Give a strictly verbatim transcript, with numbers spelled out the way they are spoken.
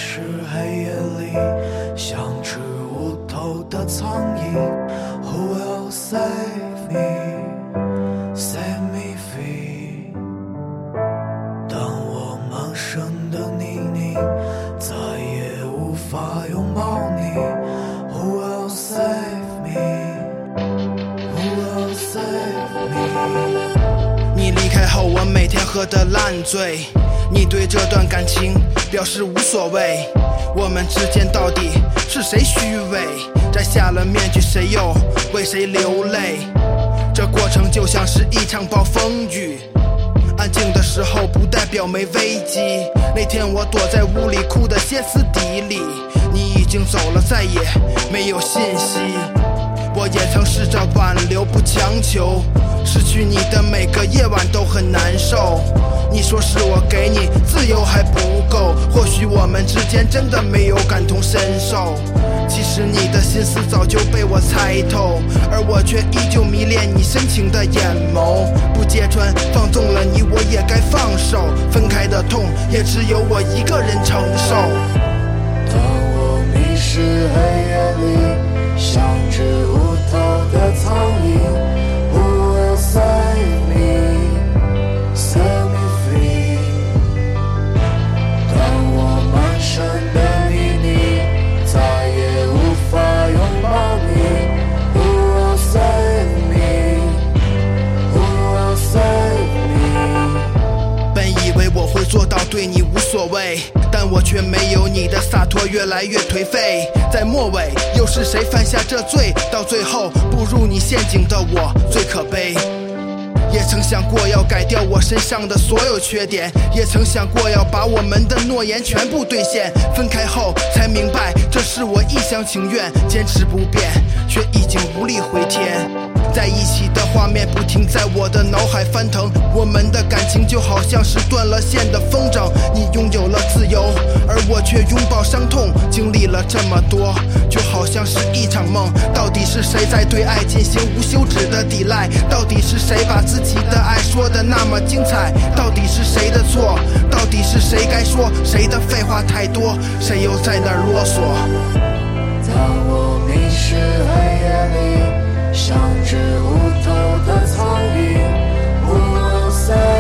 是黑夜里像只无头的苍蝇。 Who will save me, set me free？ 当我满身的泥泞，再也无法拥抱你。Who will save me, who will save me？ 你离开后，我每天喝得烂醉。你对这段感情表示无所谓，我们之间到底是谁虚伪？摘下了面具，谁又为谁流泪？这过程就像是一场暴风雨，安静的时候不代表没危机。那天我躲在屋里哭得歇斯底里，你已经走了，再也没有信息。我也曾试着挽留，不强求，失去你的每个夜晚都很难受。你说是我给你自由还不够，或许我们之间真的没有感同身受。其实你的心思早就被我猜透，而我却依旧迷恋你深情的眼眸。不揭穿，放纵了你，我也该放手。分开的痛也只有我一个人承受。 当我迷失黑夜里，像只无头的苍蝇。Who will save me, set me free？ 当我满身的泥泞，再也无法拥抱你。Who will save me, who will save me？ 本以为我会做到对你无所谓，但我却没有你的洒脱，越来越颓废。在末尾，又是谁犯下这罪？到最后，步入你陷阱的我最可悲。也曾想过要改掉我身上的所有缺点，也曾想过要把我们的诺言全部兑现。分开后才明白，这是我一厢情愿，坚持不变，却已经无力回天。在一起的画面不停在我的脑海翻腾，我们的感情就好像是断了线的风筝。你拥有了自由，而我却拥抱伤痛，经历了这么多，就好像是一场梦。到底是谁在对爱进行无休止的抵赖？到底是谁把自己的爱说得那么精彩？到底是谁的错？到底是谁该说？谁的废话太多？谁又在那儿啰嗦？ 当我迷失黑夜里，像只无头的苍蝇。Who will save